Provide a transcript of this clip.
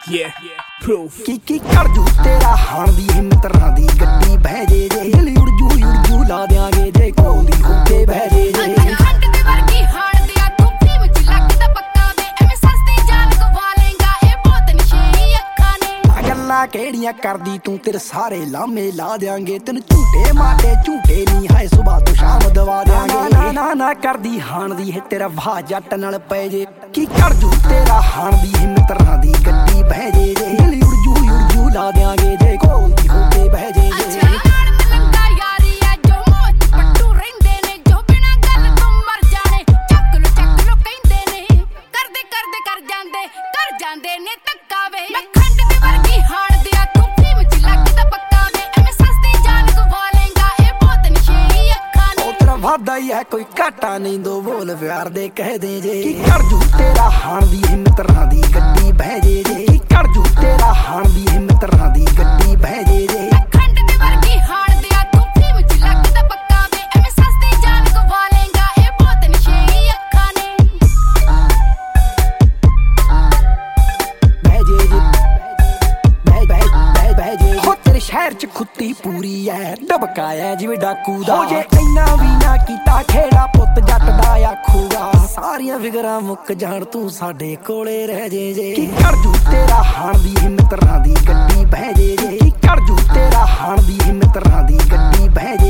Yeah, proof. ਕੀ ਕਰ ਜੂ ਤੇਰਾ ਹਾਣ ਦੀ ਹਿੰਮਤ ਰਾਂ ਦੀ ਗੱਡੀ ਬਹਿ ਜੇ ਜੇ ਉੜ ਜੂ ਲਾ ਦਿਆਂਗੇ ਜੇ ਕੋਲ ਦੀ ਹੋ ਕੇ ਬਹਿ ਜੇ ਜੇ ਖੰਡ ਦੇ ਵਰਗੀ ਹਾਣ ਦਿਆ ਤੂੰ ਫਿਲਮ ਚ ਲੱਗਦਾ ਪੱਕਾ ਵੇ ਐਵੇਂ ਸਸਤੀ ਜਾਨ ਗਵਾ ਲੇਗਾ ਇਹ ਬਹੁਤ ਨਸ਼ੇੜੀ ਅੱਖਾਂ ਨੇ ਗੱਲਾਂ ਕਿਹੜੀਆਂ ਕਰਦੀ ਤੂੰ ਤੇਰੇ ਸਾਰੇ ਲਾਮੇ ਲਾ ਦਿਆਂਗੇ ਤੈਨੂੰ ਝੂਟੇ ਮਾਟੇ ਝੂਟੇ ਨਹੀਂ ਹਾਏ ਸੁਬਾਹ ਤੋਂ ਸ਼ਾਮ ਦਵਾ ਦਿਆਂਗੇ ਨਾ ਕਰਦੀ ਹਾਣ ਦੀ ਹੈ ਤੇਰਾ ਵਾਹ ਜੱਟ ਨਾਲ ਪੈ ਜੇ ਕੀ ਕਰ ਜੂ ਤੇਰਾ ਹਾਣ ਦੀ ਹਿੰਮਤ ਰਾਂ ਦੀ ਗੱਡੀ ਬਹਿ ਜੇ ਜੇ ਉੜ ਜੂ ਲਾ ਦਿਆਂਗੇ ਜੇ ਕੋਲ ਦੀ ਹੋ ਕੇ ਬਹਿ ਜੇ ਜੇ ਜਾਂਦੇ ਨੇ ਧੱਕਾ ਵੇ ਮੈਂ ਖੰਡ ਦੇ ਵਰਗੀ ਹਾਣ ਦਿਆ ਤੂੰ ਫਿਲਮ ਚ ਲੱਗਦਾ ਪੱਕਾ ਵੇ ਐਵੇਂ ਸਸਤੀ ਜਾਨ ਗਵਾ ਲੇਗਾ ਇਹ ਬਹੁਤ ਨਸ਼ੇੜੀ ਅੱਖਾਂ ਨੇ ਉਹ ਤੇਰਾ ਵਾਦਾ ਹੀ ਹੈ ਕੋਈ ਘਾਟਾ ਨਹੀਂ ਦੋ ਬੋਲ ਪਿਆਰ ਦੇ ਕਹਿ ਦੇ ਜੇ ਕੀ ਕਰ ਜੂ ਤੇਰਾ ਹਾਣ ਦੀ ਹਿੰਮਤ ਰਾਂ ਦੀ ਗੱਡੀ ਬਹਿ ਜੇ ਜੇ ਕੀ ਕਰ ਜੂ ਤੇਰਾ ਹਾਣ ਦੀ ਹਿੰਮਤ ਰਾਂ ਦੀ ਗੱਡੀ ਬਹਿ ਜੇ ਜੇ ਖੰਡ ਦੇ ਵਰਗੀ ਹਾਣ ਦਿਆ ਤੂੰ ਫਿਲਮ ਚ ਲੱਗਦਾ ਪੱਕਾ ਵੇ ਐਵੇਂ ਸਸਤੀ ਜਾਨ ਗਵਾ ਲੇਗਾ ਇਹ ਬਹੁਤ ਨਸ਼ੇੜੀ ਅੱਖਾਂ ਨੇ ਸ਼ਹਿਰ ਚ ਖੁੱਤੀ ਪੂਰੀ ਐ ਡਬਕਾਇਆ ਜਿਵੇਂ ਡਾਕੂ ਦਾ ਹੋ ਜੇ ਇੰਨਾ ਵੀ ਨਾ ਕੀਤਾ ਖੇੜਾ ਪੁੱਤ ਜੱਟ ਦਾ ਆਖੂਗਾ ਸਾਰੀਆਂ ਫਿਕਰਾਂ ਮੁੱਕ ਜਾਣ ਤੂੰ ਸਾਡੇ ਕੋਲੇ ਰਹਿ ਜੇ ਜੇ ਕੀ ਕਰ ਜੂ ਤੇਰਾ ਹਾਣ ਦੀ ਹਿੰਮਤ ਰਾਂ ਦੀ ਗੱਡੀ ਬਹਿ ਜੇ ਜੇ ਕੀ ਕਰ ਜੂ ਤੇਰਾ ਹਾਣ ਦੀ ਹਿੰਮਤ ਰਾਂ ਦੀ ਗੱਡੀ ਬਹਿ